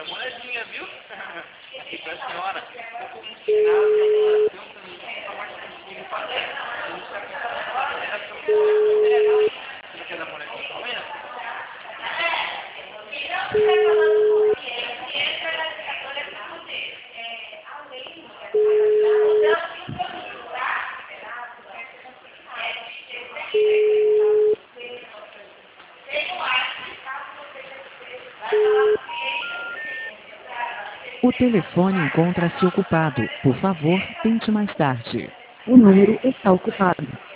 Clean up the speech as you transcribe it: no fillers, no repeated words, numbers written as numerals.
moedinha, viu? Aqui pra senhora. Você quer dar moedinha com ele? O telefone encontra-se ocupado. Por favor, tente mais tarde. O número está ocupado.